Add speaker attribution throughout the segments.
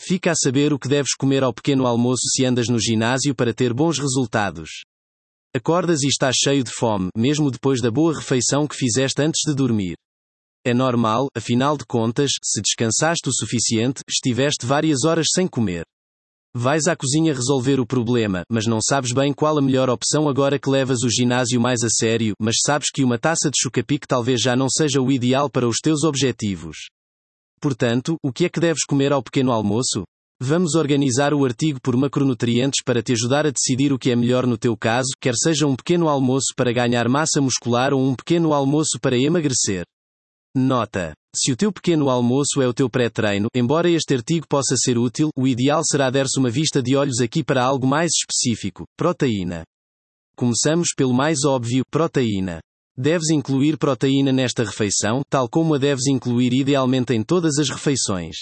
Speaker 1: Fica a saber o que deves comer ao pequeno almoço se andas no ginásio para ter bons resultados. Acordas e estás cheio de fome, mesmo depois da boa refeição que fizeste antes de dormir. É normal, afinal de contas, se descansaste o suficiente, estiveste várias horas sem comer. Vais à cozinha resolver o problema, mas não sabes bem qual a melhor opção agora que levas o ginásio mais a sério, mas sabes que uma taça de chocapic talvez já não seja o ideal para os teus objetivos. Portanto, o que é que deves comer ao pequeno almoço? Vamos organizar o artigo por macronutrientes para te ajudar a decidir o que é melhor no teu caso, quer seja um pequeno almoço para ganhar massa muscular ou um pequeno almoço para emagrecer. Nota: se o teu pequeno almoço é o teu pré-treino, embora este artigo possa ser útil, o ideal será dar-se uma vista de olhos aqui para algo mais específico: proteína. Começamos pelo mais óbvio: proteína. Deves incluir proteína nesta refeição, tal como a deves incluir idealmente em todas as refeições.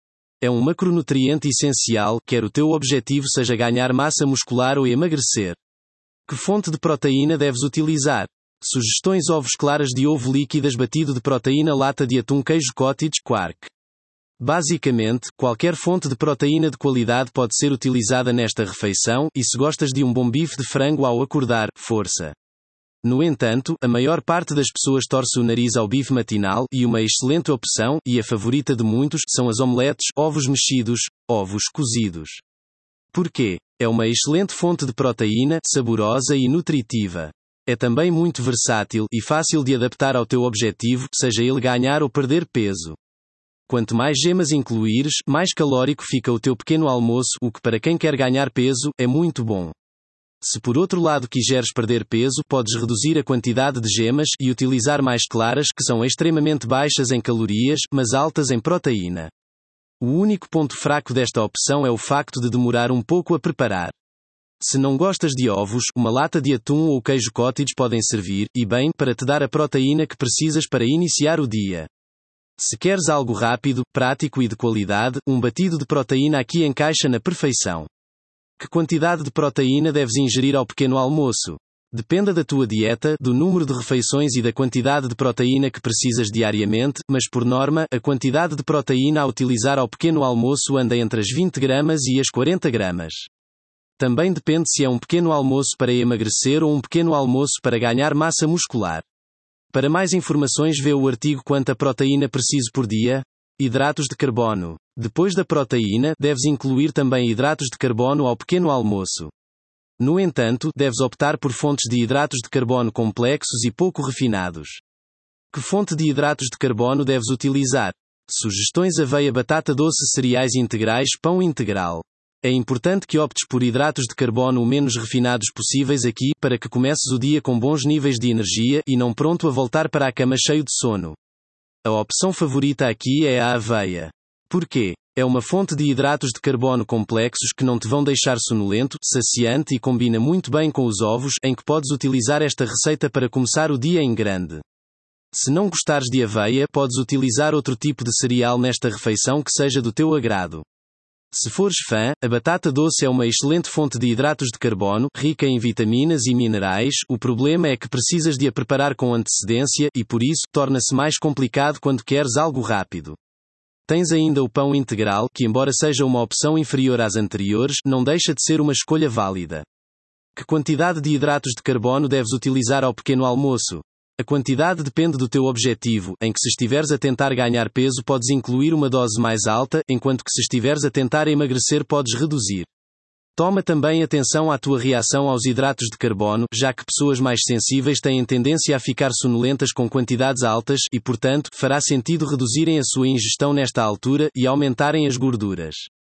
Speaker 1: É um macronutriente essencial, quer o teu objetivo seja ganhar massa muscular ou emagrecer. Que fonte de proteína deves utilizar? Sugestões: ovos claras de ovo líquidas batido de proteína, lata de atum, queijo cottage, quark. Basicamente, qualquer fonte de proteína de qualidade pode ser utilizada nesta refeição, e se gostas de um bom bife de frango ao acordar, força. No entanto, a maior parte das pessoas torce o nariz ao bife matinal, e uma excelente opção, e a favorita de muitos, são as omeletes, ovos mexidos, ovos cozidos. Porquê? É uma excelente fonte de proteína, saborosa e nutritiva. É também muito versátil e fácil de adaptar ao teu objetivo, seja ele ganhar ou perder peso. Quanto mais gemas incluires, mais calórico fica o teu pequeno almoço, o que para quem quer ganhar peso, é muito bom. Se por outro lado quiseres perder peso, podes reduzir a quantidade de gemas e utilizar mais claras, que são extremamente baixas em calorias, mas altas em proteína. O único ponto fraco desta opção é o facto de demorar um pouco a preparar. Se não gostas de ovos, uma lata de atum ou queijo cottage podem servir, e bem, para te dar a proteína que precisas para iniciar o dia. Se queres algo rápido, prático e de qualidade, um batido de proteína aqui encaixa na perfeição. Que quantidade de proteína deves ingerir ao pequeno almoço? Dependa da tua dieta, do número de refeições e da quantidade de proteína que precisas diariamente, mas por norma, a quantidade de proteína a utilizar ao pequeno almoço anda entre as 20 gramas e as 40 gramas. Também depende se é um pequeno almoço para emagrecer ou um pequeno almoço para ganhar massa muscular. Para mais informações, vê o artigo Quanta proteína preciso por dia? Hidratos de carbono. Depois da proteína, deves incluir também hidratos de carbono ao pequeno almoço. No entanto, deves optar por fontes de hidratos de carbono complexos e pouco refinados. Que fonte de hidratos de carbono deves utilizar? Sugestões: aveia, batata doce, cereais integrais, pão integral. É importante que optes por hidratos de carbono o menos refinados possíveis aqui, para que comeces o dia com bons níveis de energia e não pronto a voltar para a cama cheio de sono. A opção favorita aqui é a aveia. Porquê? É uma fonte de hidratos de carbono complexos que não te vão deixar sonolento, saciante e combina muito bem com os ovos, em que podes utilizar esta receita para começar o dia em grande. Se não gostares de aveia, podes utilizar outro tipo de cereal nesta refeição que seja do teu agrado. Se fores fã, a batata doce é uma excelente fonte de hidratos de carbono, rica em vitaminas e minerais. O problema é que precisas de a preparar com antecedência, e por isso, torna-se mais complicado quando queres algo rápido. Tens ainda o pão integral, que embora seja uma opção inferior às anteriores, não deixa de ser uma escolha válida. Que quantidade de hidratos de carbono deves utilizar ao pequeno almoço? A quantidade depende do teu objetivo, em que se estiveres a tentar ganhar peso podes incluir uma dose mais alta, enquanto que se estiveres a tentar emagrecer podes reduzir. Toma também atenção à tua reação aos hidratos de carbono, já que pessoas mais sensíveis têm tendência a ficar sonolentas com quantidades altas, e portanto, fará sentido reduzirem a sua ingestão nesta altura, e aumentarem as gorduras.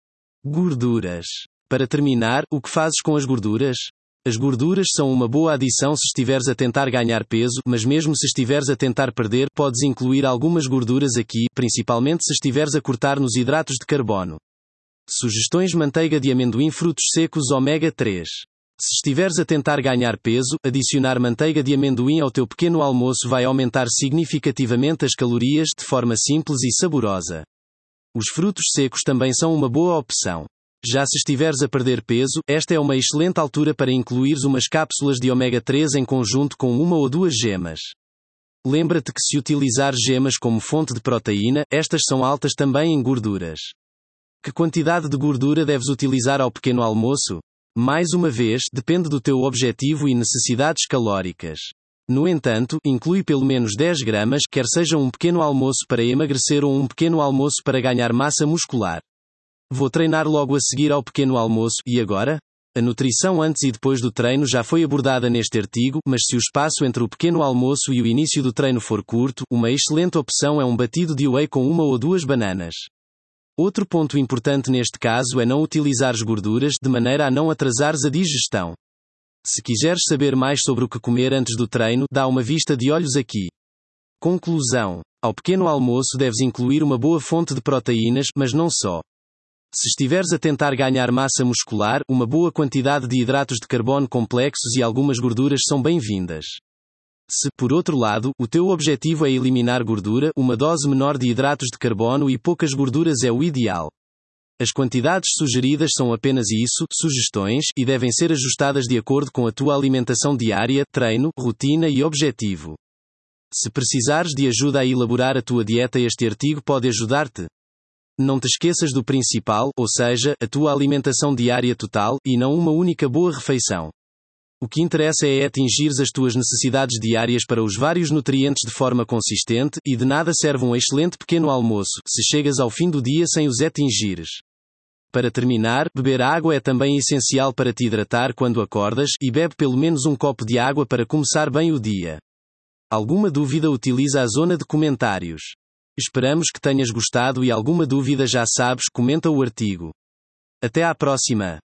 Speaker 1: Gorduras. Para terminar, o que fazes com as gorduras? As gorduras são uma boa adição se estiveres a tentar ganhar peso, mas mesmo se estiveres a tentar perder, podes incluir algumas gorduras aqui, principalmente se estiveres a cortar nos hidratos de carbono. Sugestões: manteiga de amendoim, frutos secos, ômega 3. Se estiveres a tentar ganhar peso, adicionar manteiga de amendoim ao teu pequeno almoço vai aumentar significativamente as calorias de forma simples e saborosa. Os frutos secos também são uma boa opção. Já se estiveres a perder peso, esta é uma excelente altura para incluires umas cápsulas de ômega 3 em conjunto com uma ou duas gemas. Lembra-te que se utilizar gemas como fonte de proteína, estas são altas também em gorduras. Que quantidade de gordura deves utilizar ao pequeno almoço? Mais uma vez, depende do teu objetivo e necessidades calóricas. No entanto, inclui pelo menos 10 gramas, quer seja um pequeno almoço para emagrecer ou um pequeno almoço para ganhar massa muscular. Vou treinar logo a seguir ao pequeno almoço, e agora? A nutrição antes e depois do treino já foi abordada neste artigo, mas se o espaço entre o pequeno almoço e o início do treino for curto, uma excelente opção é um batido de whey com 1 ou 2 bananas. Outro ponto importante neste caso é não utilizares gorduras, de maneira a não atrasares a digestão. Se quiseres saber mais sobre o que comer antes do treino, dá uma vista de olhos aqui. Conclusão. Ao pequeno almoço deves incluir uma boa fonte de proteínas, mas não só. Se estiveres a tentar ganhar massa muscular, uma boa quantidade de hidratos de carbono complexos e algumas gorduras são bem-vindas. Se, por outro lado, o teu objetivo é eliminar gordura, uma dose menor de hidratos de carbono e poucas gorduras é o ideal. As quantidades sugeridas são apenas isso, sugestões, e devem ser ajustadas de acordo com a tua alimentação diária, treino, rotina e objetivo. Se precisares de ajuda a elaborar a tua dieta, este artigo pode ajudar-te. Não te esqueças do principal, ou seja, a tua alimentação diária total, e não uma única boa refeição. O que interessa é atingires as tuas necessidades diárias para os vários nutrientes de forma consistente, e de nada serve um excelente pequeno almoço, se chegas ao fim do dia sem os atingires. Para terminar, beber água é também essencial para te hidratar quando acordas, e bebe pelo menos um copo de água para começar bem o dia. Alguma dúvida? Utiliza a zona de comentários. Esperamos que tenhas gostado e alguma dúvida já sabes, comenta o artigo. Até à próxima!